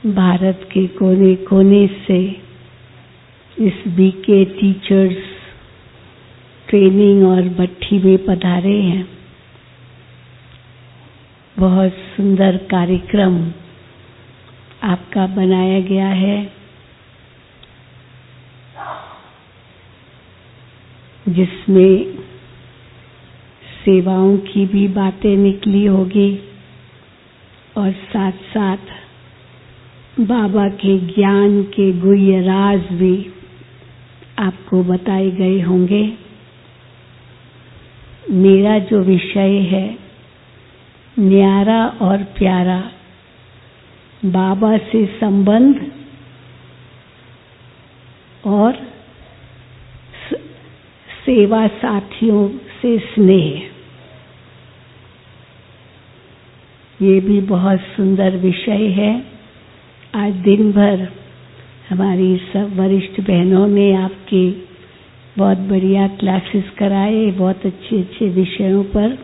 भारत के कोने कोने से इस बीके टीचर्स ट्रेनिंग और भट्ठी में पधारे हैं। बहुत सुंदर कार्यक्रम आपका बनाया गया है, जिसमें सेवाओं की भी बातें निकली होगी और साथ साथ बाबा के ज्ञान के गुह्य राज भी आपको बताए गए होंगे। मेरा जो विषय है न्यारा और प्यारा, बाबा से संबंध और सेवा साथियों से स्नेह, ये भी बहुत सुंदर विषय है। आज दिन भर हमारी सब वरिष्ठ बहनों ने आपके बहुत बढ़िया क्लासेस कराए, बहुत अच्छे अच्छे विषयों पर।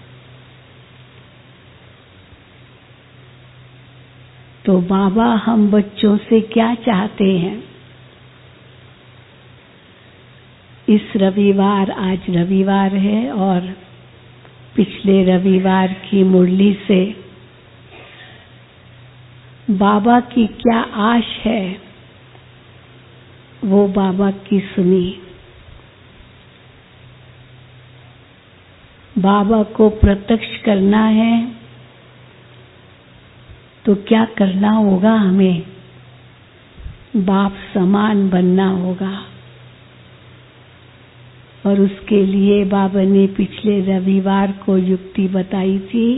तो बाबा हम बच्चों से क्या चाहते हैं? इस रविवार, आज रविवार है और पिछले रविवार की मुरली से बाबा की क्या आश है वो बाबा की सुनी। बाबा को प्रत्यक्ष करना है तो क्या करना होगा? हमें बाप समान बनना होगा और उसके लिए बाबा ने पिछले रविवार को युक्ति बताई थी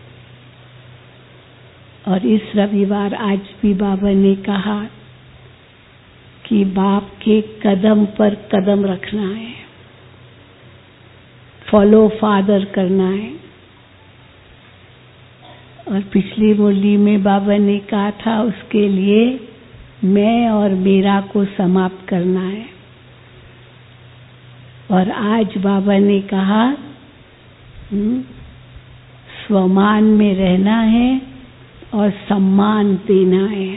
और इस रविवार आज भी बाबा ने कहा कि बाप के कदम पर कदम रखना है, फॉलो फादर करना है। और पिछली मुरली में बाबा ने कहा था उसके लिए मैं और मेरा को समाप्त करना है। और आज बाबा ने कहा स्वमान में रहना है और सम्मान देना है।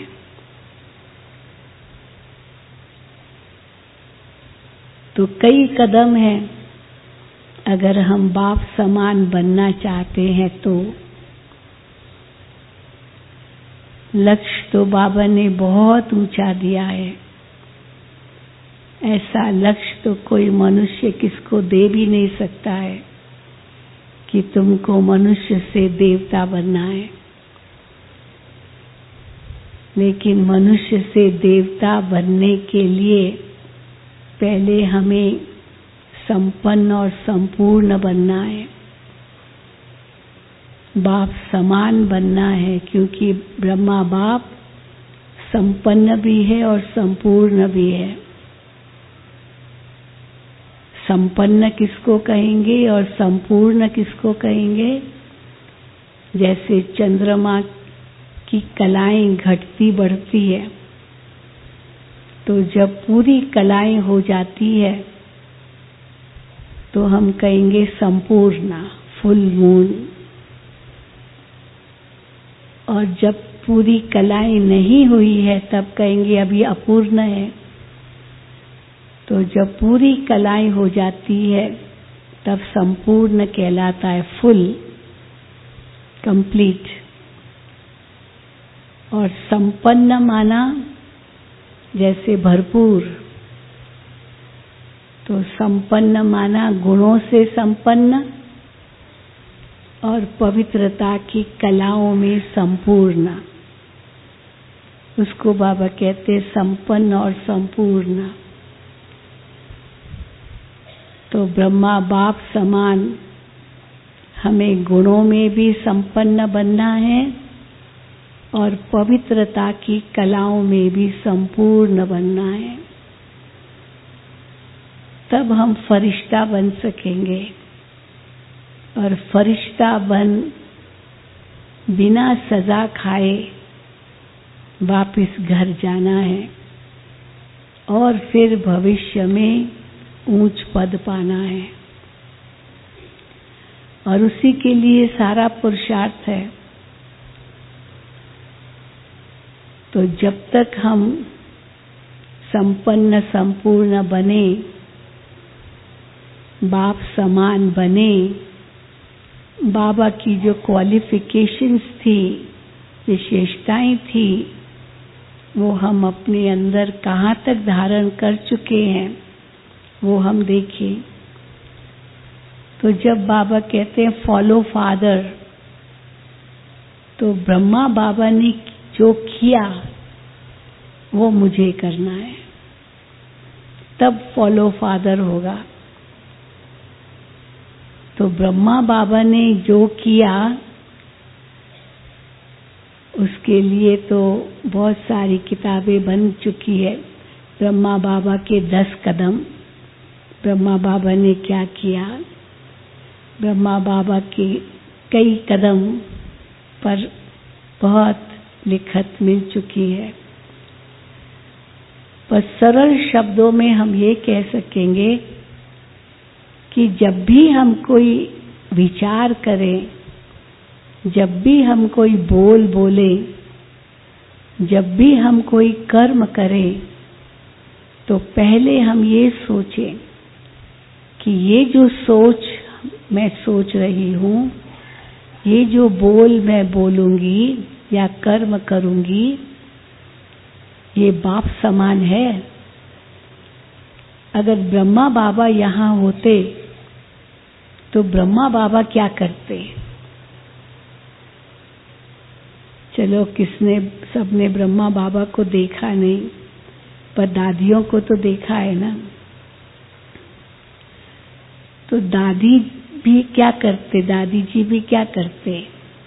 तो कई कदम हैं अगर हम बाप समान बनना चाहते हैं तो। लक्ष्य तो बाबा ने बहुत ऊंचा दिया है, ऐसा लक्ष्य तो कोई मनुष्य किसको दे भी नहीं सकता है कि तुमको मनुष्य से देवता बनना है। लेकिन मनुष्य से देवता बनने के लिए पहले हमें संपन्न और संपूर्ण बनना है, बाप समान बनना है, क्योंकि ब्रह्मा बाप संपन्न भी है और संपूर्ण भी है। संपन्न किसको कहेंगे और संपूर्ण किसको कहेंगे? जैसे चंद्रमा की कलाएं घटती बढ़ती है, तो जब पूरी कलाएं हो जाती है तो हम कहेंगे संपूर्ण, फुल मून। और जब पूरी कलाएं नहीं हुई है तब कहेंगे अभी अपूर्ण है। तो जब पूरी कलाएं हो जाती है तब संपूर्ण कहलाता है, फुल, कंप्लीट। और संपन्न माना जैसे भरपूर, तो संपन्न माना गुणों से संपन्न और पवित्रता की कलाओं में संपूर्ण। उसको बाबा कहते संपन्न और संपूर्ण। तो ब्रह्मा बाप समान हमें गुणों में भी संपन्न बनना है और पवित्रता की कलाओं में भी संपूर्ण बनना है। तब हम फरिश्ता बन सकेंगे। और फरिश्ता बन बिना सजा खाए वापिस घर जाना है और फिर भविष्य में ऊंच पद पाना है। और उसी के लिए सारा पुरुषार्थ है। तो जब तक हम संपन्न संपूर्ण बने, बाप समान बने, बाबा की जो क्वालिफिकेशंस थी, विशेषताएं थी, वो हम अपने अंदर कहाँ तक धारण कर चुके हैं वो हम देखें। तो जब बाबा कहते हैं फॉलो फादर, तो ब्रह्मा बाबा ने जो किया वो मुझे करना है, तब फॉलो फादर होगा। तो ब्रह्मा बाबा ने जो किया उसके लिए तो बहुत सारी किताबें बन चुकी है। ब्रह्मा बाबा के 10 कदम, ब्रह्मा बाबा ने क्या किया, ब्रह्मा बाबा के कई कदम पर बहुत लिखत मिल चुकी है। पर सरल शब्दों में हम ये कह सकेंगे कि जब भी हम कोई विचार करें, जब भी हम कोई बोल बोले, जब भी हम कोई कर्म करें, तो पहले हम ये सोचें कि ये जो सोच मैं सोच रही हूँ, ये जो बोल मैं बोलूंगी या कर्म करूंगी, ये बाप समान है। अगर ब्रह्मा बाबा यहाँ होते तो ब्रह्मा बाबा क्या करते? चलो किसने, सबने ब्रह्मा बाबा को देखा नहीं, पर दादियों को तो देखा है ना। तो दादी भी क्या करते, दादी जी भी क्या करते?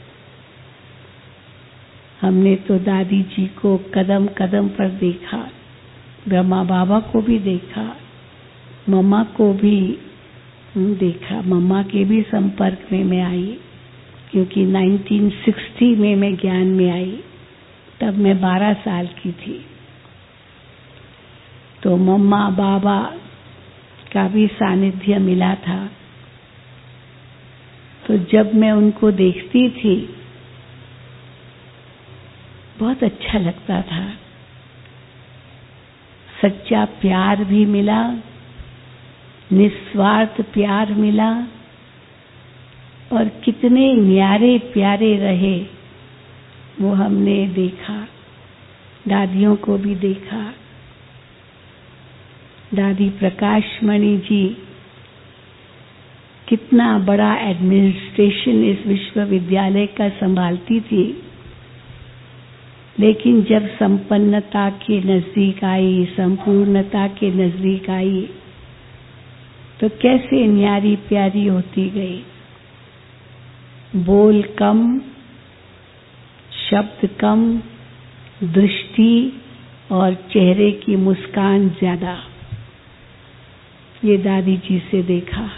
हमने तो दादी जी को कदम कदम पर देखा, ब्रह्मा बाबा को भी देखा, मम्मा को भी देखा। मम्मा के भी संपर्क में मैं आई, क्योंकि 1960 में मैं ज्ञान में आई, तब मैं 12 साल की थी। तो मम्मा बाबा का भी सानिध्य मिला था। तो जब मैं उनको देखती थी बहुत अच्छा लगता था। सच्चा प्यार भी मिला, निस्वार्थ प्यार मिला, और कितने न्यारे प्यारे रहे वो हमने देखा। दादियों को भी देखा। दादी प्रकाशमणि जी कितना बड़ा एडमिनिस्ट्रेशन इस विश्वविद्यालय का संभालती थी, लेकिन जब संपन्नता के नजदीक आई, संपूर्णता के नजदीक आई, तो कैसे न्यारी प्यारी होती गई। बोल कम, शब्द कम, दृष्टि और चेहरे की मुस्कान ज्यादा। ये दादी जी से देखा।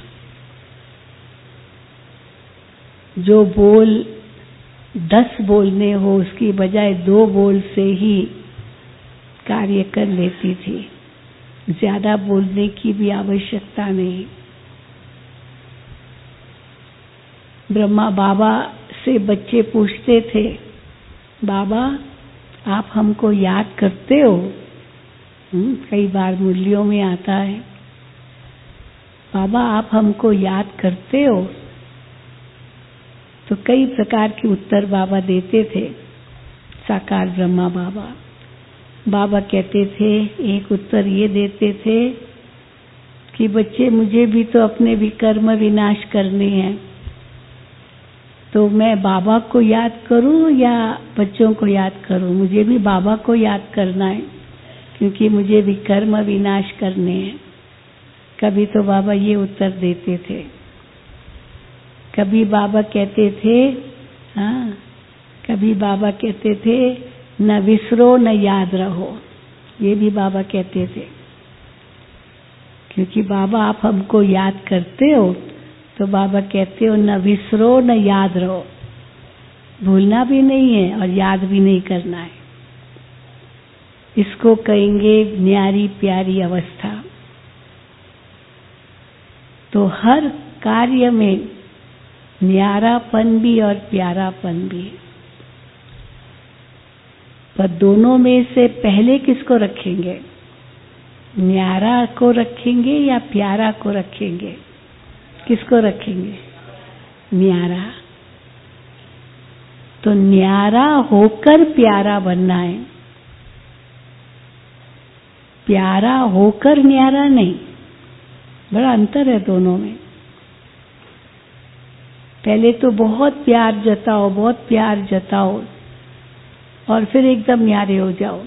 जो बोल 10 बोलने हो, उसकी बजाय 2 बोल से ही कार्य कर लेती थी। ज्यादा बोलने की भी आवश्यकता नहीं। ब्रह्मा बाबा से बच्चे पूछते थे, बाबा आप हमको याद करते हो? कई बार मुरलियों में आता है, बाबा आप हमको याद करते हो? तो कई प्रकार के उत्तर बाबा देते थे, साकार ब्रह्मा बाबा। बाबा कहते थे, एक उत्तर ये देते थे कि बच्चे मुझे भी तो अपने विकर्म विनाश करने हैं, तो मैं बाबा को याद करूं या बच्चों को याद करूं? मुझे भी बाबा को याद करना है, क्योंकि मुझे विकर्म विनाश करने हैं। कभी तो बाबा ये उत्तर देते थे। कभी बाबा कहते थे, हाँ, कभी बाबा कहते थे न विसरो न याद रहो। ये भी बाबा कहते थे, क्योंकि बाबा आप हमको याद करते हो, तो बाबा कहते हो न विसरो न याद रहो। भूलना भी नहीं है और याद भी नहीं करना है। इसको कहेंगे न्यारी प्यारी अवस्था। तो हर कार्य में न्यारापन भी और प्यारापन भी। पर दोनों में से पहले किसको रखेंगे? न्यारा को रखेंगे या प्यारा को रखेंगे? किसको रखेंगे? न्यारा। तो न्यारा होकर प्यारा बनना है, प्यारा होकर न्यारा नहीं। बड़ा अंतर है दोनों में। पहले तो बहुत प्यार जताओ, बहुत प्यार जताओ और फिर एकदम न्यारे हो जाओ,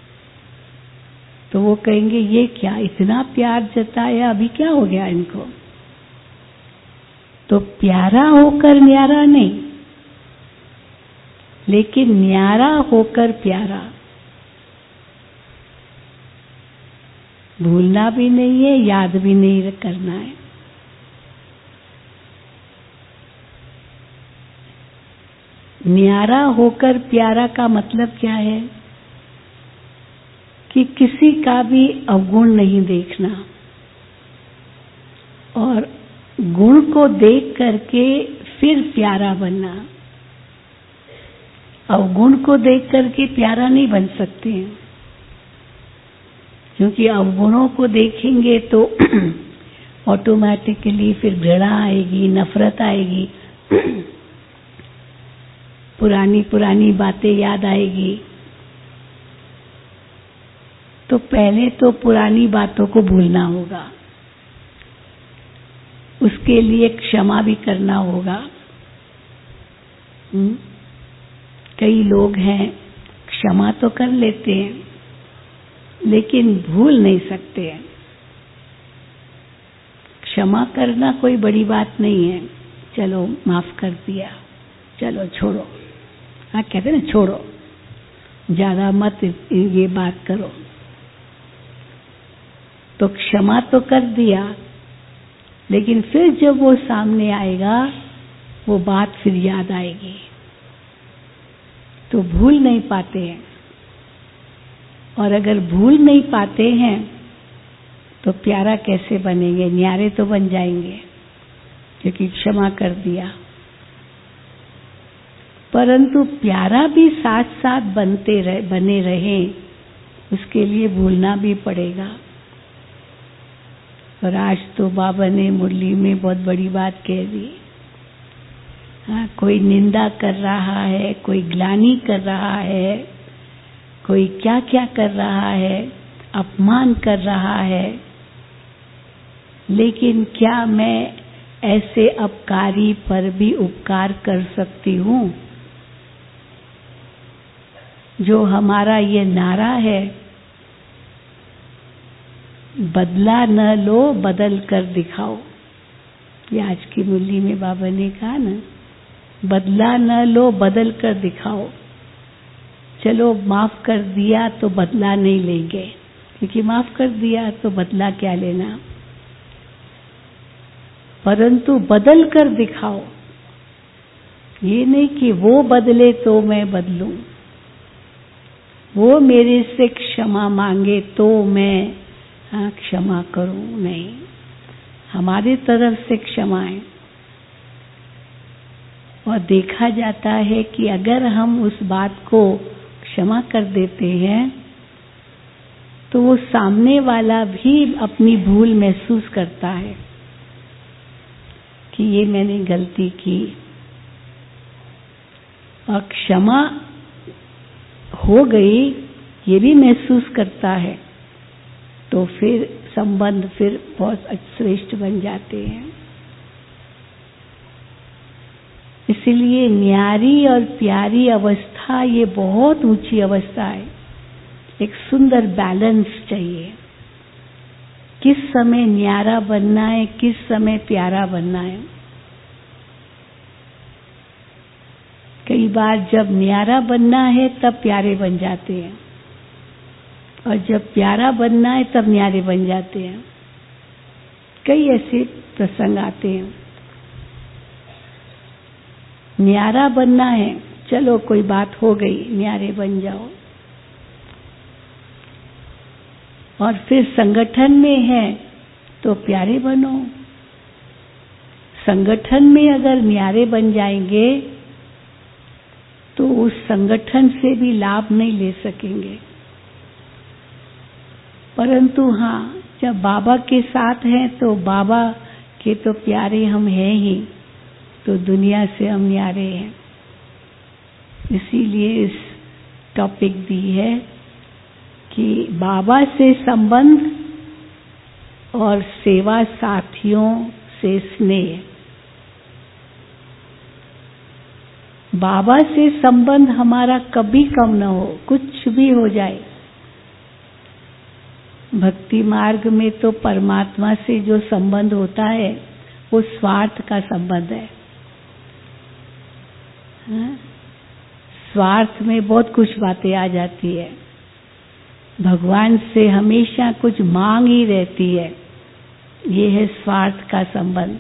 तो वो कहेंगे ये क्या, इतना प्यार जताया, अभी क्या हो गया इनको? तो प्यारा होकर न्यारा नहीं, लेकिन न्यारा होकर प्यारा। भूलना भी नहीं है, याद भी नहीं करना है। न्यारा होकर प्यारा का मतलब क्या है? कि किसी का भी अवगुण नहीं देखना और गुण को देख करके फिर प्यारा बनना। अवगुण को देख करके प्यारा नहीं बन सकते हैं, क्योंकि अवगुणों को देखेंगे तो ऑटोमेटिकली फिर घृणा आएगी, नफरत आएगी, पुरानी पुरानी बातें याद आएगी। तो पहले तो पुरानी बातों को भूलना होगा, उसके लिए क्षमा भी करना होगा। कई लोग हैं क्षमा तो कर लेते हैं लेकिन भूल नहीं सकते हैं। क्षमा करना कोई बड़ी बात नहीं है, चलो माफ कर दिया, चलो छोड़ो। हाँ, कहते हैं ना, छोड़ो, ज्यादा मत ये बात करो। तो क्षमा तो कर दिया, लेकिन फिर जब वो सामने आएगा वो बात फिर याद आएगी, तो भूल नहीं पाते हैं। और अगर भूल नहीं पाते हैं तो प्यारा कैसे बनेंगे? न्यारे तो बन जाएंगे क्योंकि क्षमा कर दिया। परंतु प्यारा भी साथ साथ बने रहें, उसके लिए भूलना भी पड़ेगा। और आज तो बाबा ने मुरली में बहुत बड़ी बात कह दी। हाँ, कोई निंदा कर रहा है, कोई ग्लानि कर रहा है, कोई क्या क्या कर रहा है, अपमान कर रहा है, लेकिन क्या मैं ऐसे अपकारी पर भी उपकार कर सकती हूँ? जो हमारा ये नारा है, बदला न लो बदल कर दिखाओ, ये आज की मुरली में बाबा ने कहा ना, बदला न लो बदल कर दिखाओ। चलो माफ कर दिया तो बदला नहीं लेंगे, क्योंकि माफ कर दिया तो बदला क्या लेना, परंतु बदल कर दिखाओ। ये नहीं कि वो बदले तो मैं बदलूं, वो मेरे से क्षमा मांगे तो मैं क्षमा करूं, नहीं, हमारी तरफ से क्षमा है। और देखा जाता है कि अगर हम उस बात को क्षमा कर देते हैं तो वो सामने वाला भी अपनी भूल महसूस करता है कि ये मैंने गलती की, और क्षमा हो गई ये भी महसूस करता है, तो फिर संबंध फिर बहुत श्रेष्ठ बन जाते हैं। इसलिए न्यारी और प्यारी अवस्था ये बहुत ऊंची अवस्था है। एक सुंदर बैलेंस चाहिए, किस समय न्यारा बनना है, किस समय प्यारा बनना है। कई बार जब न्यारा बनना है तब प्यारे बन जाते हैं, और जब प्यारा बनना है तब न्यारे बन जाते हैं। कई ऐसे प्रसंग आते हैं। न्यारा बनना है, चलो कोई बात हो गई, न्यारे बन जाओ। और फिर संगठन में है तो प्यारे बनो। संगठन में अगर न्यारे बन जाएंगे तो उस संगठन से भी लाभ नहीं ले सकेंगे। परंतु हाँ, जब बाबा के साथ हैं तो बाबा के तो प्यारे हम हैं ही, तो दुनिया से हम न्यारे हैं। इसीलिए इस टॉपिक दी है कि बाबा से संबंध और सेवा साथियों से स्नेह। बाबा से संबंध हमारा कभी कम न हो, कुछ भी हो जाए। भक्ति मार्ग में तो परमात्मा से जो संबंध होता है वो स्वार्थ का संबंध है। हाँ? स्वार्थ में बहुत कुछ बातें आ जाती है। भगवान से हमेशा कुछ मांग ही रहती है। ये है स्वार्थ का संबंध।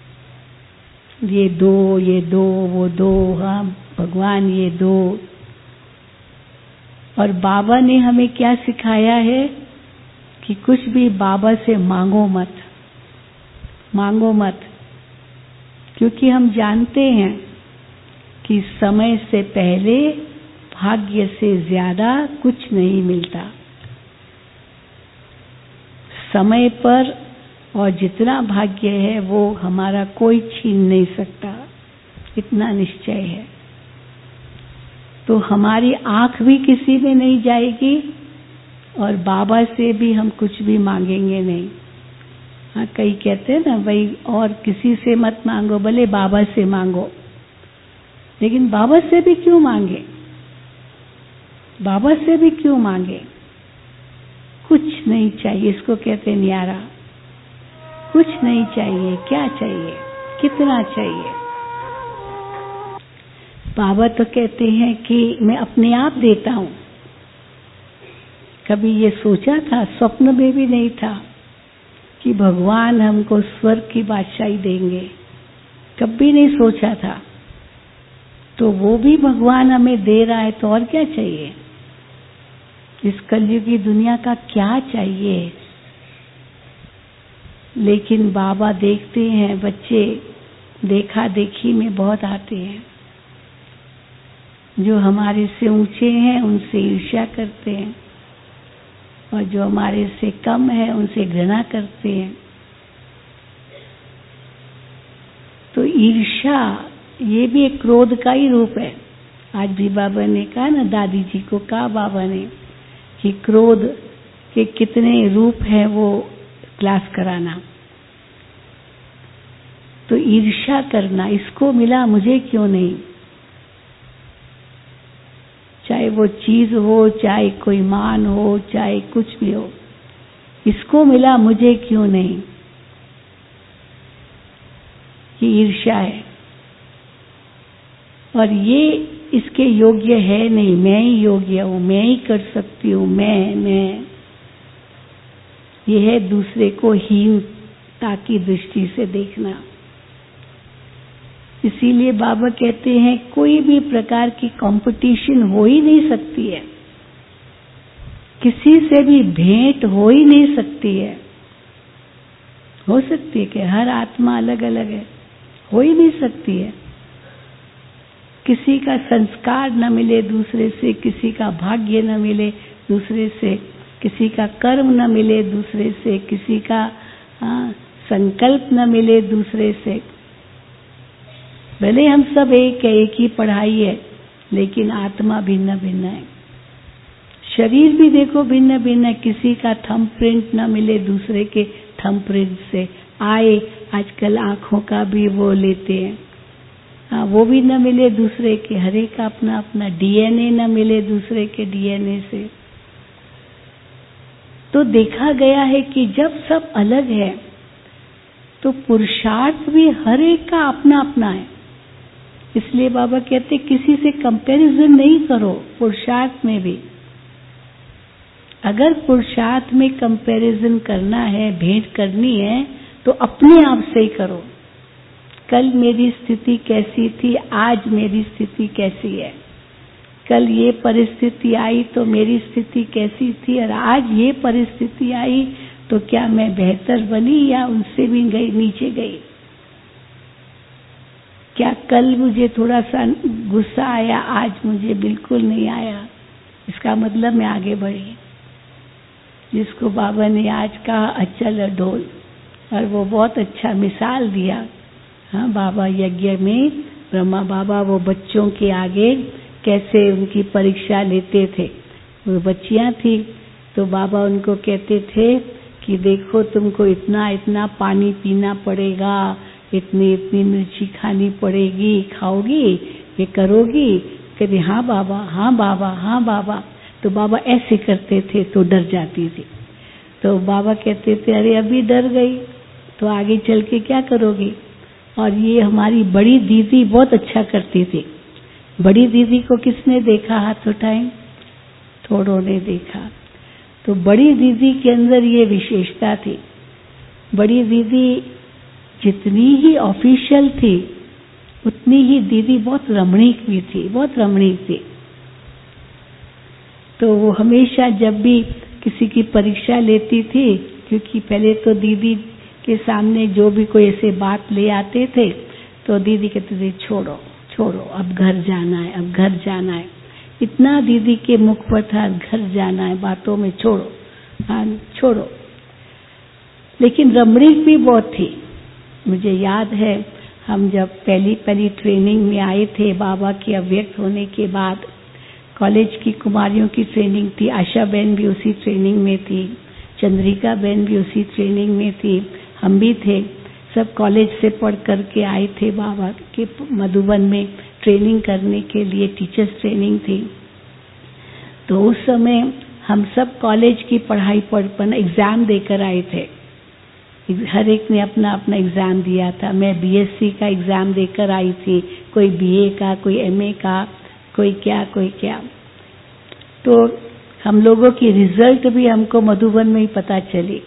ये दो, वो दो, हाँ भगवान ये दो। और बाबा ने हमें क्या सिखाया है कि कुछ भी बाबा से मांगो मत, मांगो मत, क्योंकि हम जानते हैं कि समय से पहले भाग्य से ज्यादा कुछ नहीं मिलता। समय पर और जितना भाग्य है वो हमारा कोई छीन नहीं सकता, इतना निश्चय है। तो हमारी आंख भी किसी में नहीं जाएगी और बाबा से भी हम कुछ भी मांगेंगे नहीं। हाँ, कई कहते हैं ना भाई और किसी से मत मांगो, भले बाबा से मांगो, लेकिन बाबा से भी क्यों मांगे? बाबा से भी क्यों मांगे? कुछ नहीं चाहिए, इसको कहते हैं न्यारा। कुछ नहीं चाहिए, क्या चाहिए, कितना चाहिए? बाबा तो कहते हैं कि मैं अपने आप देता हूं। कभी ये सोचा था, स्वप्न में भी नहीं था कि भगवान हमको स्वर्ग की बादशाही देंगे, कभी नहीं सोचा था। तो वो भी भगवान हमें दे रहा है, तो और क्या चाहिए? इस कलयुगी दुनिया का क्या चाहिए? लेकिन बाबा देखते हैं बच्चे देखा देखी में बहुत आते हैं। जो हमारे से ऊंचे हैं उनसे ईर्ष्या करते हैं और जो हमारे से कम है उनसे घृणा करते हैं। तो ईर्ष्या ये भी एक क्रोध का ही रूप है। आज भी बाबा ने कहा ना, दादी जी को कहा बाबा ने कि क्रोध के कितने रूप हैं वो क्लास कराना। तो ईर्ष्या करना, इसको मिला मुझे क्यों नहीं, चाहे वो चीज हो, चाहे कोई मान हो, चाहे कुछ भी हो, इसको मिला मुझे क्यों नहीं, ये ईर्ष्या है। और ये इसके योग्य है नहीं, मैं ही योग्य हूं, मैं ही कर सकती हूं, मैं। ये है दूसरे को हीनता की दृष्टि से देखना। इसीलिए बाबा कहते हैं कोई भी प्रकार की कंपटीशन हो ही नहीं सकती है, किसी से भी भेंट हो ही नहीं सकती है। हो सकती है कि हर आत्मा अलग अलग है, हो ही नहीं सकती है। किसी का संस्कार न मिले दूसरे से, किसी का भाग्य न मिले दूसरे से, किसी का कर्म न मिले दूसरे से, किसी का संकल्प न मिले दूसरे से। भले हम सब एक है, एक ही पढ़ाई है, लेकिन आत्मा भिन्न भिन्न है। शरीर भी देखो भिन्न भिन्न है, किसी का थंब प्रिंट न मिले दूसरे के थंब प्रिंट से। आए आजकल आंखों का भी वो लेते हैं, हाँ वो भी न मिले दूसरे के, हर एक का अपना अपना। डीएनए न मिले दूसरे के डीएनए से। तो देखा गया है कि जब सब अलग है तो पुरुषार्थ भी हर एक का अपना अपना है। इसलिए बाबा कहते किसी से कंपैरिजन नहीं करो पुरुषार्थ में भी। अगर पुरुषार्थ में कंपैरिजन करना है, भेंट करनी है, तो अपने आप से ही करो। कल मेरी स्थिति कैसी थी, आज मेरी स्थिति कैसी है। कल ये परिस्थिति आई तो मेरी स्थिति कैसी थी, और आज ये परिस्थिति आई तो क्या मैं बेहतर बनी या उनसे भी गई नीचे गई। क्या कल मुझे थोड़ा सा गुस्सा आया, आज मुझे बिल्कुल नहीं आया, इसका मतलब मैं आगे बढ़ी। जिसको बाबा ने आज कहा अचल अडोल, और वो बहुत अच्छा मिसाल दिया। हाँ, बाबा यज्ञ में ब्रह्मा बाबा वो बच्चों के आगे कैसे उनकी परीक्षा लेते थे। वो बच्चियां थी तो बाबा उनको कहते थे कि देखो तुमको इतना इतना पानी पीना पड़ेगा, इतनी इतनी मिर्ची खानी पड़ेगी, खाओगी, ये करोगी? कहती हाँ बाबा, हाँ बाबा, हाँ बाबा। तो बाबा ऐसे करते थे तो डर जाती थी। तो बाबा कहते थे अरे अभी डर गई तो आगे चल के क्या करोगी? और ये हमारी बड़ी दीदी बहुत अच्छा करती थी। बड़ी दीदी को किसने देखा? हाथ उठाएं। थोड़ों ने देखा। तो बड़ी दीदी के अंदर ये विशेषता थी। बड़ी दीदी जितनी ही ऑफिशियल थी उतनी ही दीदी बहुत रमणीक भी थी, बहुत रमणीक थी। तो वो हमेशा जब भी किसी की परीक्षा लेती थी, क्योंकि पहले तो दीदी के सामने जो भी कोई ऐसे बात ले आते थे तो दीदी कहते थे छोड़ो छोड़ो, अब घर जाना है, अब घर जाना है। इतना दीदी के मुख पर था घर जाना है, बातों में छोड़ो, हाँ छोड़ो। लेकिन रमणीक भी बहुत थी। मुझे याद है हम जब पहली ट्रेनिंग में आए थे बाबा के अव्यक्त होने के बाद, कॉलेज की कुमारियों की ट्रेनिंग थी। आशा बहन भी उसी ट्रेनिंग में थी, चंद्रिका बहन भी उसी ट्रेनिंग में थी, हम भी थे। सब कॉलेज से पढ़ करके आए थे बाबा के मधुबन में ट्रेनिंग करने के लिए, टीचर्स ट्रेनिंग थी। तो उस समय हम सब कॉलेज की पढ़ाई पढ़ एग्जाम देकर आए थे। हर एक ने अपना अपना एग्जाम दिया था। मैं बीएससी का एग्जाम देकर आई थी, कोई बीए का, कोई एमए का, कोई क्या कोई क्या। तो हम लोगों की रिजल्ट भी हमको मधुबन में ही पता चली।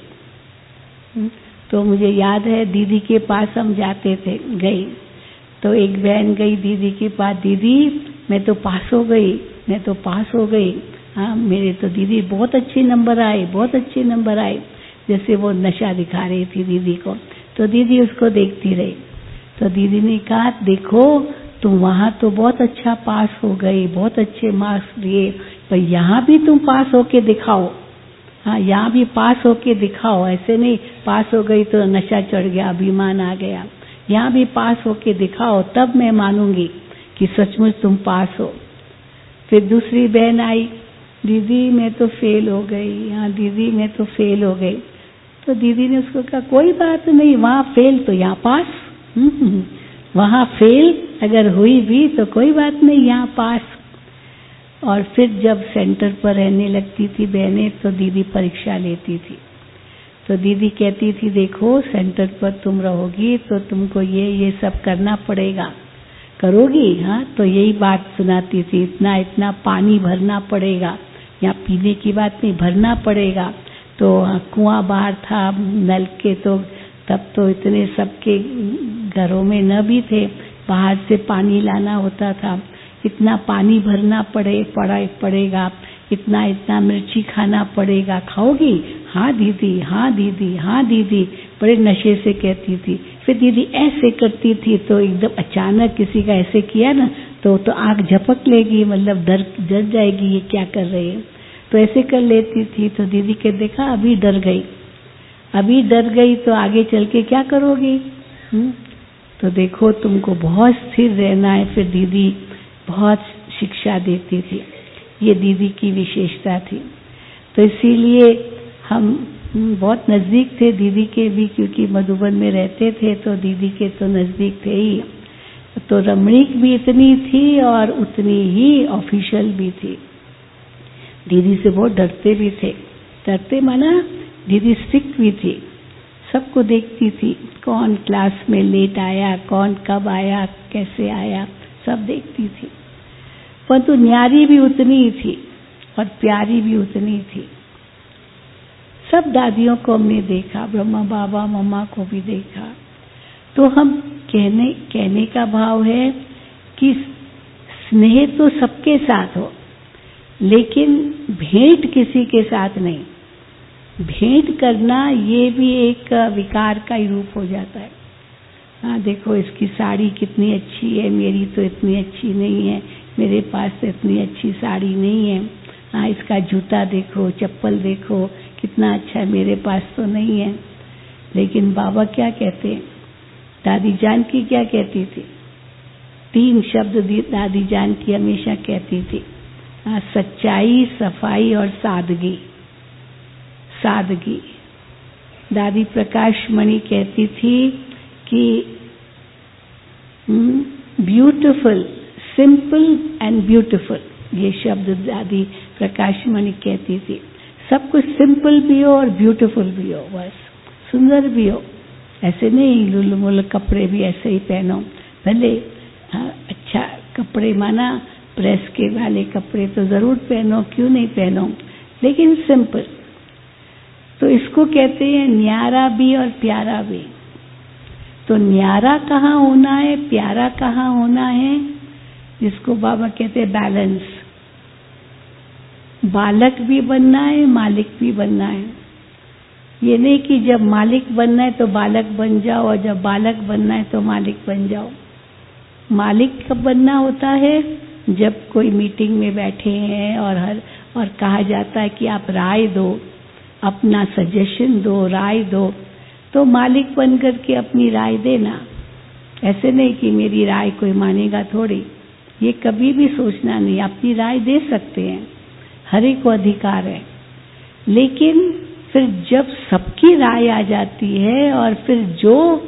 तो मुझे याद है दीदी के पास हम जाते थे, गई तो एक बहन गई दीदी के पास, दीदी मैं तो पास हो गई, मैं तो पास हो गई। हाँ मेरे तो दीदी बहुत अच्छे नंबर आए, बहुत अच्छे नंबर आए। जैसे वो नशा दिखा रही थी दीदी को। तो दीदी उसको देखती रही। तो दीदी ने कहा देखो तुम वहाँ तो बहुत अच्छा पास हो गई, बहुत अच्छे मार्क्स लिए, पर यहाँ भी तुम पास होके दिखाओ। हाँ यहाँ भी पास होके दिखाओ, ऐसे नहीं पास हो गई तो नशा चढ़ गया, अभिमान आ गया। यहाँ भी पास होके दिखाओ, तब मैं मानूंगी कि सचमुच तुम पास हो। फिर दूसरी बहन आई, दीदी मैं तो फेल हो गई, हाँ दीदी मैं तो फेल हो गई। तो दीदी ने उसको कहा कोई बात नहीं, वहाँ फेल तो यहाँ पास। वहाँ फेल अगर हुई भी तो कोई बात नहीं, यहाँ पास। और फिर जब सेंटर पर रहने लगती थी बहनें तो दीदी परीक्षा लेती थी। तो दीदी कहती थी देखो सेंटर पर तुम रहोगी तो तुमको ये सब करना पड़ेगा, करोगी? हाँ तो यही बात सुनाती थी, इतना इतना पानी भरना पड़ेगा, यहाँ पीने की बात नहीं, भरना पड़ेगा। तो कुआं बाहर था, नल के तो तब तो इतने सबके घरों में न भी थे, बाहर से पानी लाना होता था। इतना पानी भरना पड़ेगा, इतना इतना मिर्ची खाना पड़ेगा, खाओगी? हाँ दीदी, हाँ दीदी, हाँ दीदी, बड़े नशे से कहती थी। फिर दीदी ऐसे करती थी तो एकदम अचानक किसी का ऐसे किया ना तो आंख झपक लेगी, मतलब डर जाएगी ये क्या कर रही है। तो ऐसे कर लेती थी। तो दीदी के देखा अभी डर गई, अभी डर गई तो आगे चल के क्या करोगी? तो देखो तुमको बहुत स्थिर रहना है। फिर दीदी बहुत शिक्षा देती थी, ये दीदी की विशेषता थी। तो इसीलिए हम बहुत नज़दीक थे दीदी के भी, क्योंकि मधुबन में रहते थे तो दीदी के तो नज़दीक थे ही। तो रमणीक भी इतनी थी और उतनी ही ऑफिशियल भी थी। दीदी से बहुत डरते भी थे, डरते माना दीदी स्ट्रिक्ट भी थी। सबको देखती थी, कौन क्लास में लेट आया, कौन कब आया, कैसे आया, सब देखती थी। परंतु न्यारी भी उतनी ही थी और प्यारी भी उतनी थी। सब दादियों को हमने देखा, ब्रह्मा बाबा मम्मा को भी देखा। तो हम कहने का भाव है कि स्नेह तो सबके साथ हो, लेकिन भेंट किसी के साथ नहीं। भेंट करना ये भी एक विकार का ही रूप हो जाता है। हाँ देखो इसकी साड़ी कितनी अच्छी है, मेरी तो इतनी अच्छी नहीं है, मेरे पास तो इतनी अच्छी साड़ी नहीं है। हाँ इसका जूता देखो, चप्पल देखो कितना अच्छा है, मेरे पास तो नहीं है। लेकिन बाबा क्या कहते हैं, दादी जानकी क्या कहती थी? 3 शब्द दादी जानकी हमेशा कहती थी, सच्चाई, सफाई और सादगी। सादगी। दादी प्रकाश मणि कहती थी कि ब्यूटीफुल, सिंपल एंड ब्यूटीफुल, ये शब्द दादी प्रकाश मणि कहती थी। सब कुछ सिंपल भी हो और ब्यूटीफुल भी हो, बस सुंदर भी हो। ऐसे नहीं लुलमुल कपड़े भी ऐसे ही पहनो, भले अच्छा कपड़े माना प्रेस के वाले कपड़े तो जरूर पहनो, क्यों नहीं पहनो, लेकिन सिंपल। तो इसको कहते हैं न्यारा भी और प्यारा भी। तो न्यारा कहाँ होना है, प्यारा कहाँ होना है, जिसको बाबा कहते हैं बैलेंस। बालक भी बनना है, मालिक भी बनना है। ये नहीं कि जब मालिक बनना है तो बालक बन जाओ और जब बालक बनना है तो मालिक बन जाओ। मालिक कब बनना होता है? जब कोई मीटिंग में बैठे हैं और कहा जाता है कि आप राय दो, अपना सजेशन दो, राय दो, तो मालिक बन करके अपनी राय देना। ऐसे नहीं कि मेरी राय कोई मानेगा थोड़ी, ये कभी भी सोचना नहीं। अपनी राय दे सकते हैं, हर एक को अधिकार है, लेकिन फिर जब सबकी राय आ जाती है और फिर जो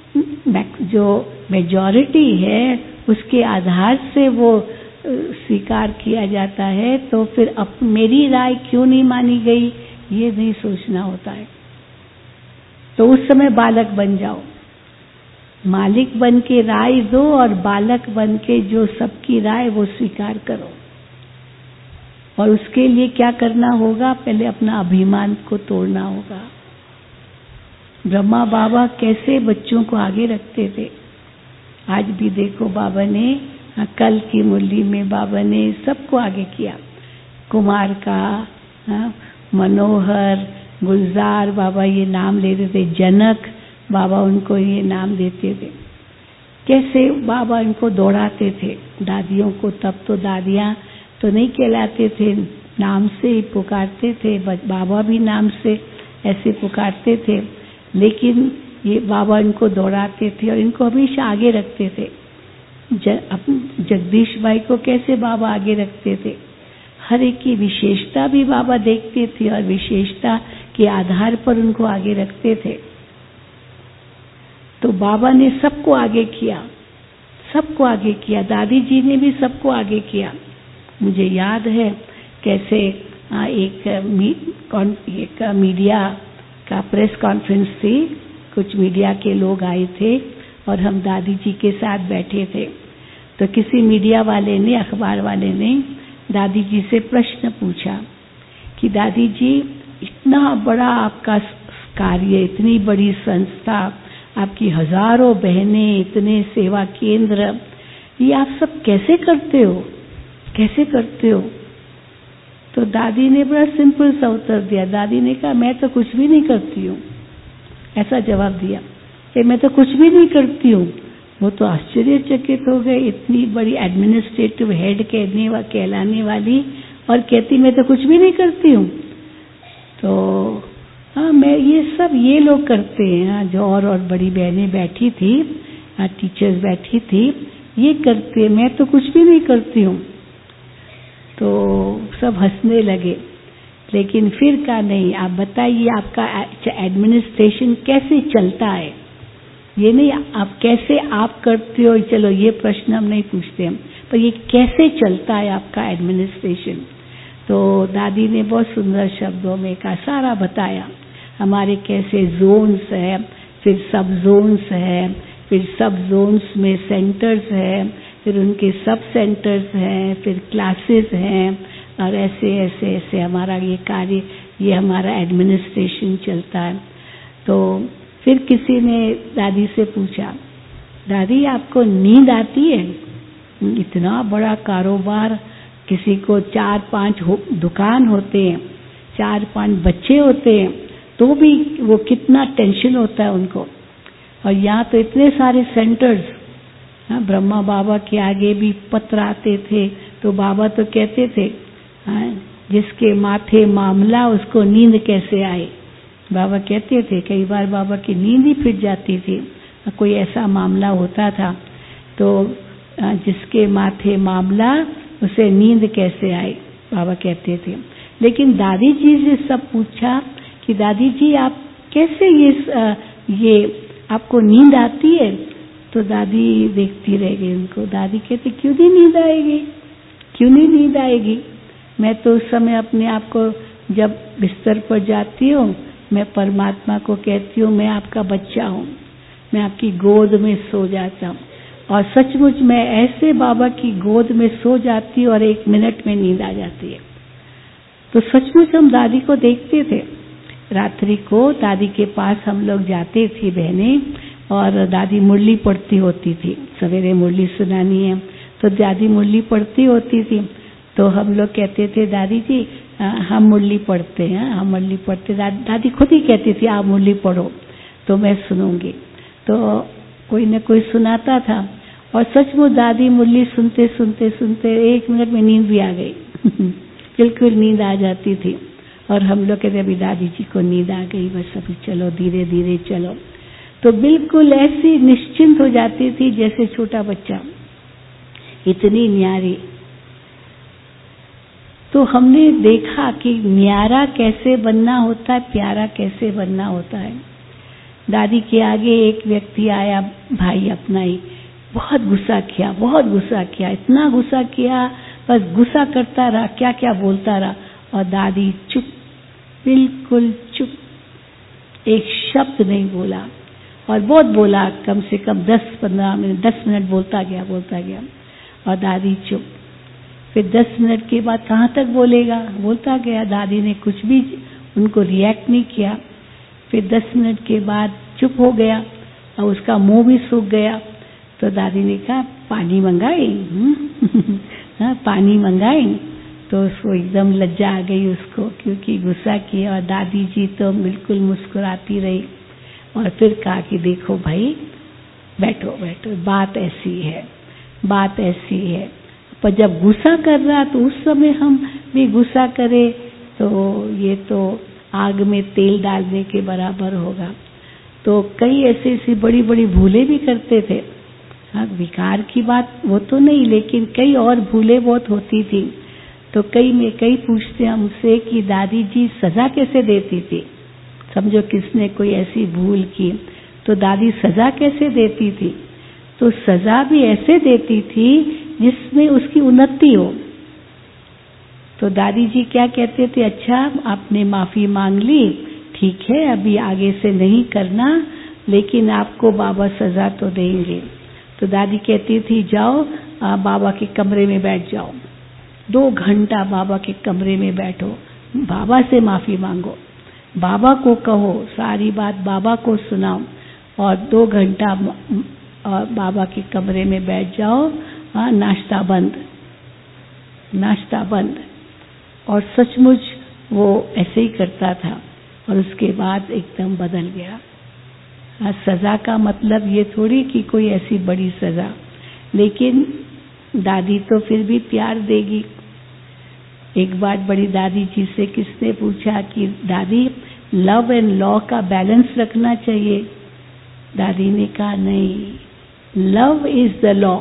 मेजॉरिटी है उसके आधार से वो स्वीकार किया जाता है, तो फिर अब मेरी राय क्यों नहीं मानी गई, ये नहीं सोचना होता है। तो उस समय बालक बन जाओ, मालिक बन के राय दो और बालक बन के जो सबकी राय वो स्वीकार करो। और उसके लिए क्या करना होगा? पहले अपना अभिमान को तोड़ना होगा। ब्रह्मा बाबा कैसे बच्चों को आगे रखते थे, आज भी देखो बाबा ने, कल की मुरली में बाबा ने सबको आगे किया। कुमार का, मनोहर, गुलजार, बाबा ये नाम लेते थे, जनक, बाबा उनको ये नाम देते थे। कैसे बाबा इनको दौड़ाते थे दादियों को। तब तो दादियां तो नहीं कहलाते थे, नाम से ही पुकारते थे, बाबा भी नाम से ऐसे पुकारते थे, लेकिन ये बाबा इनको दौड़ाते थे और इनको हमेशा आगे रखते थे। जगदीश भाई को कैसे बाबा आगे रखते थे, हर एक की विशेषता भी बाबा देखते थे और विशेषता के आधार पर उनको आगे रखते थे। तो बाबा ने सबको आगे किया, सबको आगे किया। दादी जी ने भी सबको आगे किया। मुझे याद है कैसे एक मीडिया का प्रेस कॉन्फ्रेंस थी, कुछ मीडिया के लोग आए थे और हम दादी जी के साथ बैठे थे। तो किसी मीडिया वाले ने, अखबार वाले ने दादी जी से प्रश्न पूछा कि दादी जी इतना बड़ा आपका कार्य, इतनी बड़ी संस्था, आपकी हजारों बहनें, इतने सेवा केंद्र, ये आप सब कैसे करते हो, कैसे करते हो? तो दादी ने बड़ा सिंपल सा उत्तर दिया। दादी ने कहा मैं तो कुछ भी नहीं करती हूँ, ऐसा जवाब दिया कि मैं तो कुछ भी नहीं करती हूँ। वो तो आश्चर्यचकित हो गए, इतनी बड़ी एडमिनिस्ट्रेटिव हेड कहलाने वाली और कहती मैं तो कुछ भी नहीं करती हूँ। तो हाँ, मैं ये लोग करते हैं, जो और बड़ी बहनें बैठी थी, टीचर्स बैठी थी, ये करते, मैं तो कुछ भी नहीं करती हूँ। तो सब हंसने लगे, लेकिन फिर कहा नहीं, आप बताइए आपका एडमिनिस्ट्रेशन कैसे चलता है, ये नहीं आप कैसे आप करते हो। चलो ये प्रश्न हम नहीं पूछते हम, पर ये कैसे चलता है आपका एडमिनिस्ट्रेशन। तो दादी ने बहुत सुंदर शब्दों में कहा, सारा बताया, हमारे कैसे जोन्स है, फिर सब जोन्स है, फिर सब जोन्स में सेंटर्स है, फिर उनके सब सेंटर्स हैं, फिर क्लासेस हैं, और ऐसे ऐसे ऐसे हमारा ये कार्य, ये हमारा एडमिनिस्ट्रेशन चलता है। तो फिर किसी ने दादी से पूछा, दादी आपको नींद आती है? इतना बड़ा कारोबार, किसी को 4-5 दुकान होते हैं, 4-5 बच्चे होते हैं, तो भी वो कितना टेंशन होता है उनको। और यहाँ तो इतने सारे सेंटर्स, हाँ, ब्रह्मा बाबा के आगे भी पत्र आते थे तो बाबा तो कहते थे, हाँ, जिसके माथे मामला उसको नींद कैसे आए। बाबा कहते थे, कई बार बाबा की नींद ही फिट जाती थी, कोई ऐसा मामला होता था तो जिसके माथे मामला उसे नींद कैसे आए, बाबा कहते थे। लेकिन दादी जी से सब पूछा कि दादी जी आप कैसे ये आपको नींद आती है, तो दादी देखती रह गई उनको। दादी कहती क्यों नहीं नींद आएगी, क्यों नहीं नींद आएगी, मैं तो उस समय अपने आप को जब बिस्तर पर जाती हूँ मैं परमात्मा को कहती हूँ मैं आपका बच्चा हूँ, मैं आपकी गोद में सो जाता हूँ। और सचमुच मैं ऐसे बाबा की गोद में सो जाती हूँ और 1 मिनट में नींद आ जाती है। तो सचमुच हम दादी को देखते थे। रात्रि को दादी के पास हम लोग जाते थे बहनें, और दादी मुरली पढ़ती होती थी, सवेरे मुरली सुनानी है तो दादी मुरली पढ़ती होती थी। तो हम लोग कहते थे दादी जी हम मुरली पढ़ते हैं, हम मुरली पढ़ते। दादी खुद ही कहती थी आप मुरली पढ़ो तो मैं सुनूंगी। तो कोई न कोई सुनाता था और सचमुच दादी मुरली सुनते सुनते सुनते 1 मिनट में नींद भी आ गई बिल्कुल नींद आ जाती थी। और हम लोग कहते अभी दादी जी को नींद आ गई, बस अभी चलो धीरे धीरे चलो। तो बिल्कुल ऐसी निश्चिंत हो जाती थी जैसे छोटा बच्चा, इतनी न्यारी। तो हमने देखा कि न्यारा कैसे बनना होता है, प्यारा कैसे बनना होता है। दादी के आगे एक व्यक्ति आया, भाई अपना ही, बहुत गुस्सा किया, बहुत गुस्सा किया, इतना गुस्सा किया, बस गुस्सा करता रहा, क्या क्या बोलता रहा। और दादी चुप, बिल्कुल चुप, एक शब्द नहीं बोला। और बहुत बोला, कम से कम 10-15 मिनट, 10 मिनट बोलता गया और दादी चुप। फिर 10 मिनट के बाद कहाँ तक बोलेगा, बोलता गया। दादी ने कुछ भी उनको रिएक्ट नहीं किया। फिर 10 मिनट के बाद चुप हो गया और उसका मुंह भी सूख गया। तो दादी ने कहा पानी मंगाई हाँ, पानी मंगाई। तो उसको एकदम लज्जा आ गई उसको, क्योंकि गुस्सा किया। और दादी जी तो बिल्कुल मुस्कुराती रही और फिर कहा कि देखो भाई, बैठो बैठो, बात ऐसी है, बात ऐसी है। पर जब गुस्सा कर रहा तो उस समय हम भी गुस्सा करें तो ये तो आग में तेल डालने के बराबर होगा। तो कई ऐसी बड़ी बड़ी भूलें भी करते थे। हाँ, विकार की बात वो तो नहीं, लेकिन कई और भूलें बहुत होती थी। तो कई पूछते हमसे कि दादी जी सजा कैसे देती थी। समझो किसने कोई ऐसी भूल की तो दादी सजा कैसे देती थी। तो सजा भी ऐसे देती थी जिसमें उसकी उन्नति हो। तो दादी जी क्या कहते थे, अच्छा आपने माफी मांग ली, ठीक है, अभी आगे से नहीं करना, लेकिन आपको बाबा सजा तो देंगे। तो दादी कहती थी जाओ बाबा के कमरे में बैठ जाओ, 2 घंटा बाबा के कमरे में बैठो, बाबा से माफी मांगो, बाबा को कहो, सारी बात बाबा को सुनाओ और 2 घंटा बाबा के कमरे में बैठ जाओ। नाश्ता बंद, नाश्ता बंद। और सचमुच वो ऐसे ही करता था और उसके बाद एकदम बदल गया। सजा का मतलब ये थोड़ी कि कोई ऐसी बड़ी सजा, लेकिन दादी तो फिर भी प्यार देगी। एक बार बड़ी दादी जी से किसने पूछा कि दादी लव एंड लॉ का बैलेंस रखना चाहिए। दादी ने कहा नहीं, लव इज द लॉ।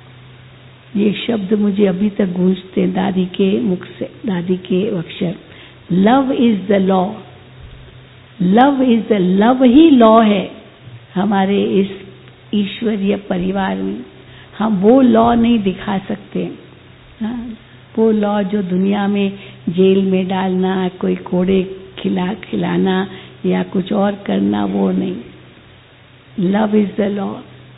ये शब्द मुझे अभी तक गूंजते दादी के मुख से, दादी के अक्षर, love is the law, love is the, love ही लॉ है हमारे इस ईश्वरीय परिवार में। हम वो लॉ नहीं दिखा सकते। वो लॉ जो दुनिया में जेल में डालना, कोई कोड़े खिलाना या कुछ और करना, वो नहीं। Love is the law.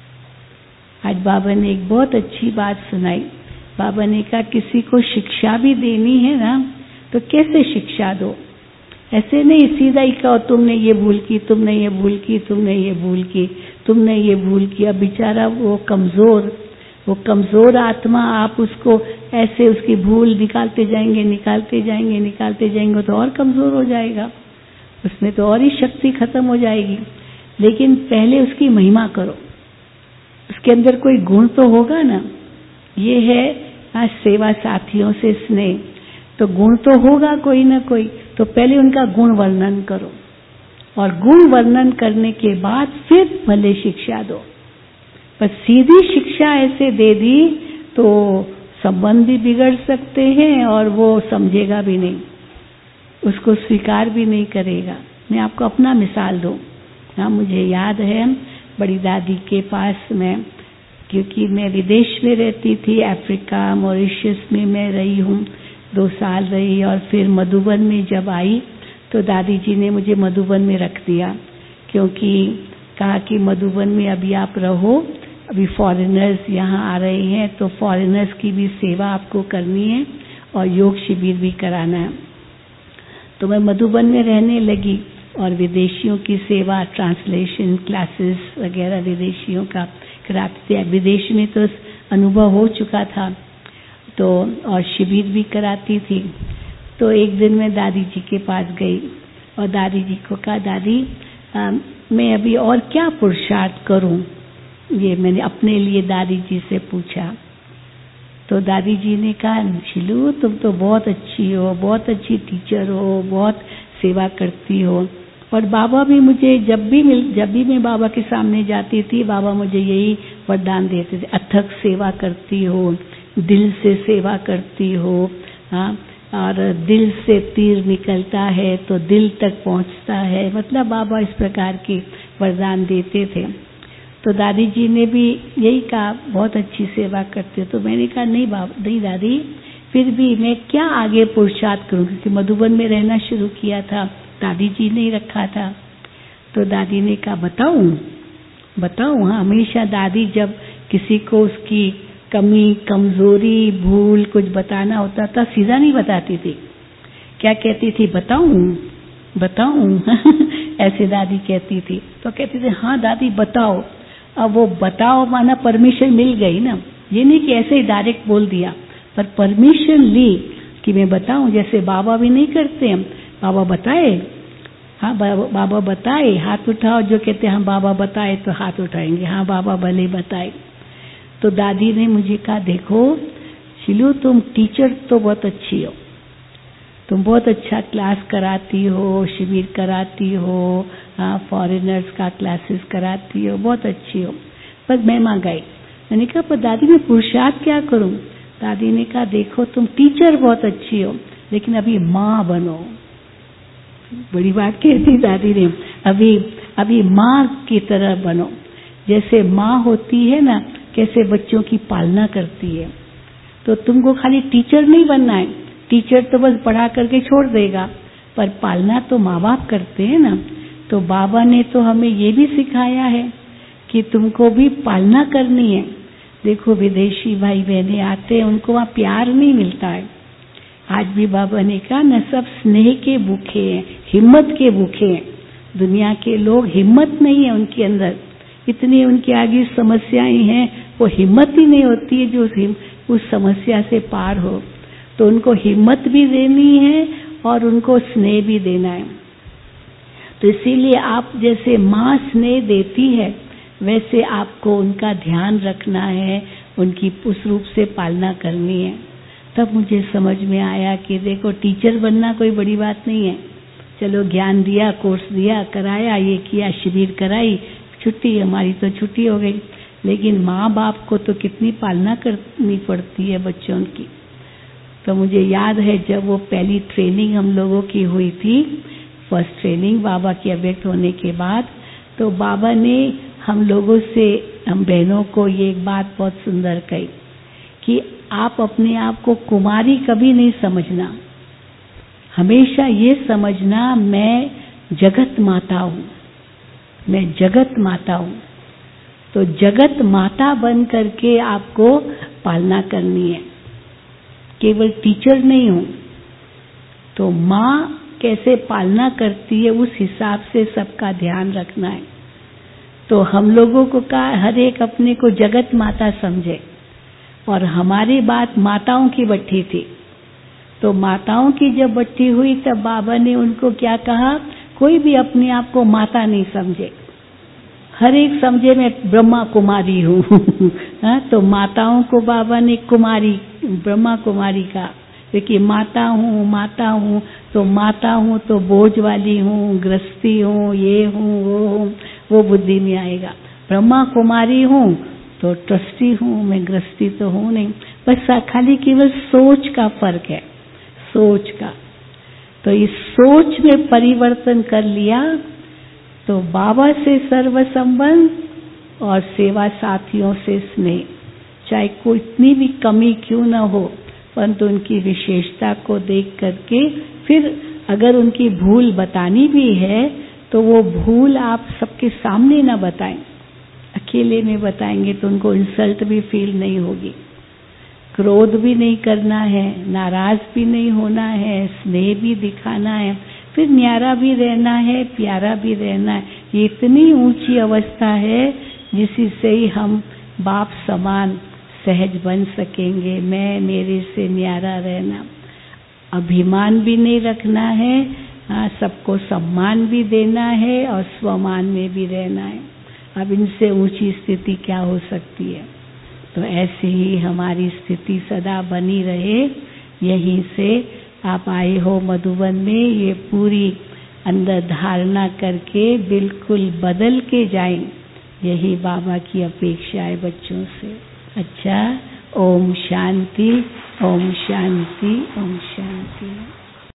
आज बाबा ने एक बहुत अच्छी बात सुनाई। बाबा ने कहा किसी को शिक्षा भी देनी है ना तो कैसे शिक्षा दो, ऐसे नहीं सीधा ही कहो तुमने ये भूल की, तुमने ये भूल की, तुमने ये भूल की, तुमने ये भूल किया। बेचारा वो कमजोर आत्मा, आप उसको ऐसे उसकी भूल निकालते जाएंगे तो और कमजोर हो जाएगा, उसमें तो और ही शक्ति खत्म हो जाएगी। लेकिन पहले उसकी महिमा करो। उसके अंदर कोई गुण तो होगा ना। ये है आज सेवा साथियों से स्नेह, तो गुण तो होगा कोई ना कोई, तो पहले उनका गुण वर्णन करो और गुण वर्णन करने के बाद फिर भले शिक्षा दो। पर सीधी शिक्षा ऐसे दे दी तो संबंध भी बिगड़ सकते हैं और वो समझेगा भी नहीं, उसको स्वीकार भी नहीं करेगा। मैं आपको अपना मिसाल दूं। हाँ, मुझे याद है बड़ी दादी के पास मैं, क्योंकि मैं विदेश में रहती थी, अफ्रीका मॉरिशस में मैं रही हूँ, 2 साल रही और फिर मधुबन में जब आई तो दादी जी ने मुझे मधुबन में रख दिया, क्योंकि कहा कि मधुबन में अभी आप रहो, अभी फॉरेनर्स यहाँ आ रहे हैं तो फॉरेनर्स की भी सेवा आपको करनी है और योग शिविर भी कराना है। तो मैं मधुबन में रहने लगी और विदेशियों की सेवा, ट्रांसलेशन क्लासेस वगैरह विदेशियों का कराते थे। विदेश में तो अनुभव हो चुका था, तो और शिविर भी कराती थी। तो एक दिन मैं दादी जी के पास गई और दादी जी को कहा, दादी मैं अभी और क्या पुरुषार्थ करूं? ये मैंने अपने लिए दादी जी से पूछा। तो दादी जी ने कहा, शिलू तुम तो बहुत अच्छी हो, बहुत अच्छी टीचर हो, बहुत सेवा करती हो। और बाबा भी मुझे जब भी मैं बाबा के सामने जाती थी, बाबा मुझे यही वरदान देते थे, अथक सेवा करती हो, दिल से सेवा करती हो। हाँ, और दिल से तीर निकलता है तो दिल तक पहुंचता है। मतलब बाबा इस प्रकार के वरदान देते थे। तो दादी जी ने भी यही कहा, बहुत अच्छी सेवा करते हो। तो मैंने कहा, नहीं दादी, फिर भी मैं क्या आगे पुरुषार्थ करूं, क्योंकि मधुबन में रहना शुरू किया था, दादी जी ने रखा था। तो दादी ने कहा, बताऊं। हाँ, हमेशा दादी जब किसी को उसकी कमी, कमजोरी, भूल कुछ बताना होता था, सीधा नहीं बताती थी। क्या कहती थी? बताऊं ऐसे दादी कहती थी। तो कहती थी, हाँ दादी बताओ। अब वो बताओ माना परमिशन मिल गई ना, ये नहीं कि ऐसे ही डायरेक्ट बोल दिया, पर परमिशन ली कि मैं बताऊं। जैसे बाबा भी नहीं करते हम, बाबा बताए, हाँ बाबा बताए, हाथ उठाओ। जो कहते हैं हाँ बाबा बताए तो हाथ उठाएंगे, हाँ बाबा भले बताए। तो दादी ने मुझे कहा, देखो शिलू, तुम टीचर तो बहुत अच्छी हो, तुम बहुत अच्छा क्लास कराती हो, शिविर कराती हो, हाँ फॉरेनर्स का क्लासेस कराती हो, बहुत अच्छी हो। पर मैं मां गई, मैंने कहा, पर दादी मैं पुरुषार्थ क्या करूं? दादी ने कहा, देखो तुम टीचर बहुत अच्छी हो, लेकिन अभी माँ बनो। बड़ी बात कहती दादी ने, अभी माँ की तरह बनो। जैसे माँ होती है ना, कैसे बच्चों की पालना करती है, तो तुमको खाली टीचर नहीं बनना है। टीचर तो बस पढ़ा करके छोड़ देगा, पर पालना तो माँ बाप करते हैं ना। तो बाबा ने तो हमें ये भी सिखाया है कि तुमको भी पालना करनी है। देखो विदेशी भाई बहने आते हैं, उनको वहाँ प्यार नहीं मिलता है। आज भी बाबा ने कहा न, सब स्नेह के भूखे हैं, हिम्मत के भूखे हैं। दुनिया के लोग हिम्मत नहीं है उनके अंदर, इतनी उनके आगे समस्याएं हैं, वो हिम्मत ही नहीं होती है जो उस समस्या से पार हो। तो उनको हिम्मत भी देनी है और उनको स्नेह भी देना है। तो इसीलिए आप जैसे माँ स्नेह देती है, वैसे आपको उनका ध्यान रखना है, उनकी उस रूप से पालना करनी है। तब मुझे समझ में आया कि देखो टीचर बनना कोई बड़ी बात नहीं है। चलो ज्ञान दिया, कोर्स दिया, कराया, ये किया, शिविर कराई, छुट्टी, हमारी तो छुट्टी हो गई। लेकिन माँ बाप को तो कितनी पालना करनी पड़ती है बच्चों की। तो मुझे याद है जब वो पहली ट्रेनिंग हम लोगों की हुई थी, फर्स्ट ट्रेनिंग बाबा की अव्यक्त होने के बाद, तो बाबा ने हम लोगों से, हम बहनों को ये एक बात बहुत सुंदर कही कि आप अपने आप को कुमारी कभी नहीं समझना, हमेशा ये समझना मैं जगत माता हूँ, मैं जगत माता हूँ। तो जगत माता बन करके आपको पालना करनी है, केवल टीचर नहीं हूँ। तो माँ कैसे पालना करती है उस हिसाब से सबका ध्यान रखना है। तो हम लोगों को कहा हर एक अपने को जगत माता समझे, और हमारी बात माताओं की बट्टी थी। तो माताओं की जब बट्टी हुई तब बाबा ने उनको क्या कहा, कोई भी अपने आप को माता नहीं समझे, हर एक समझे मैं ब्रह्मा कुमारी हूँ। हाँ, तो माताओं को बाबा ने कुमारी, ब्रह्मा कुमारी का, देखिए माता हूँ तो माता हूँ तो बोझ वाली हूँ, गृहस्थी हूँ, ये हूँ, वो बुद्धि में आएगा। ब्रह्मा कुमारी हूँ तो ट्रस्टी हूँ, मैं गृहस्थी तो हूँ नहीं। बस खाली केवल सोच का फर्क है, सोच का। तो इस सोच में परिवर्तन कर लिया तो बाबा से सर्व संबंध और सेवा साथियों से स्नेह, चाहे कोई इतनी भी कमी क्यों ना हो, परंतु उनकी विशेषता को देख करके फिर अगर उनकी भूल बतानी भी है तो वो भूल आप सबके सामने ना बताएं, अकेले में बताएंगे तो उनको इंसल्ट भी फील नहीं होगी। क्रोध भी नहीं करना है, नाराज भी नहीं होना है, स्नेह भी दिखाना है, फिर न्यारा भी रहना है, प्यारा भी रहना है। ये इतनी ऊंची अवस्था है जिससे ही हम बाप समान सहज बन सकेंगे। मैं मेरे से न्यारा रहना, अभिमान भी नहीं रखना है, सबको सम्मान भी देना है और स्वमान में भी रहना है। अब इनसे ऊंची स्थिति क्या हो सकती है। तो ऐसे ही हमारी स्थिति सदा बनी रहे। यहीं से आप आए हो मधुबन में, ये पूरी अंदर धारणा करके बिल्कुल बदल के जाएं। यही बाबा की अपेक्षा है बच्चों से। अच्छा, ओम शांति, ओम शांति, ओम शांति।